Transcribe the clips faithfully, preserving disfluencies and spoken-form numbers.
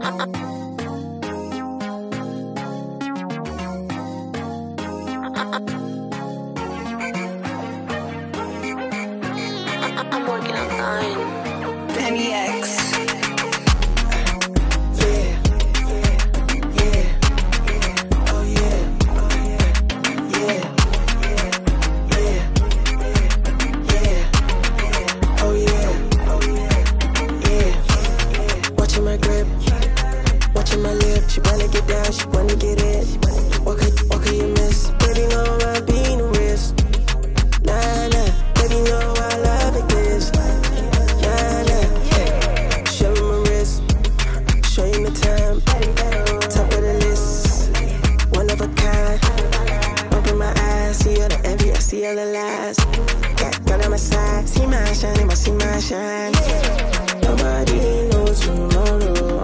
I'm working online. Penny X. She wanna get down, she wanna get in. What could, what could you miss? Baby, know I'm being a risk. Nah, nah, baby, know I love it this. Nah, nah, show you my wrist, show you my time. Top of the list, one of a kind. Open my eyes, see all the envy, I see all the lies. Got, got on my side, see my shine, I see my shine. Nobody knows tomorrow.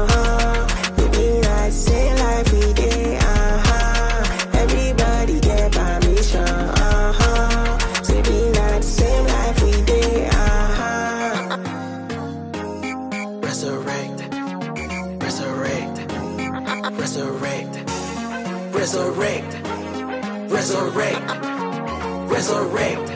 Same life we did, uh-huh. Everybody get permission, uh-huh. Say we not the same life we did, uh-huh. Resurrect, resurrect, resurrect, resurrect, resurrect, resurrect,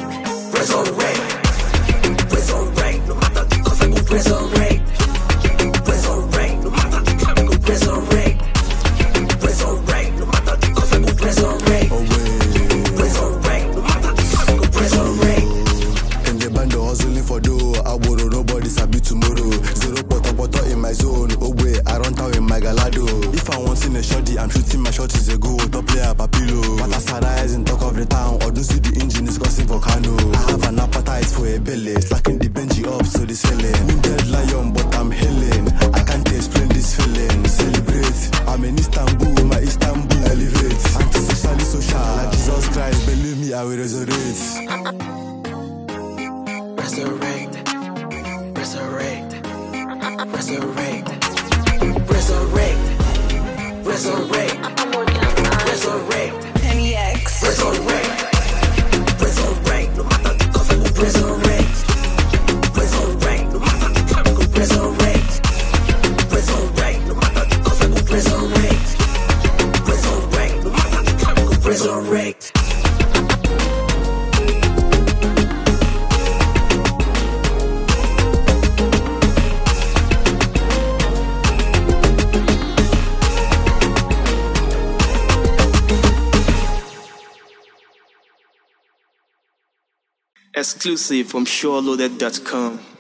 resurrect, resurrect, no matter the cost I go resurrect. Resurrect, no matter the cost I go resurrect. Resurrect, no matter the cost I go resurrect. Resurrect, no matter the cost I go resurrect. In the band of hustling for dough, I borrow nobody sabi tomorrow. Zero poto poto in my zone, oh wait, I run town in my galado. If I want in a shorty, I'm shooting my shot is a go. Top player papilo, but as I rise in talk of the town, or do see the engine is crossing for Kano. I have an appetite for a belly, slacking the Benji up so the selling. Wounded lion, but I'm healing. I can't explain this feeling. Celebrate, I'm in Istanbul, my Istanbul elevate. Anti-socially social, like Jesus Christ, believe me, I will resurrect. Resurrect, resurrect, resurrect, resurrect, resurrect, I'm working online. resurrect, Penny X. resurrect, resurrect, no matter the cost I go resurrect. Resurrect, no matter the cost I go resurrect. Resurrect, no matter the cost I go resurrect. Resurrect, no matter the cost I go resurrect. Exclusive from SureLoaded dot com.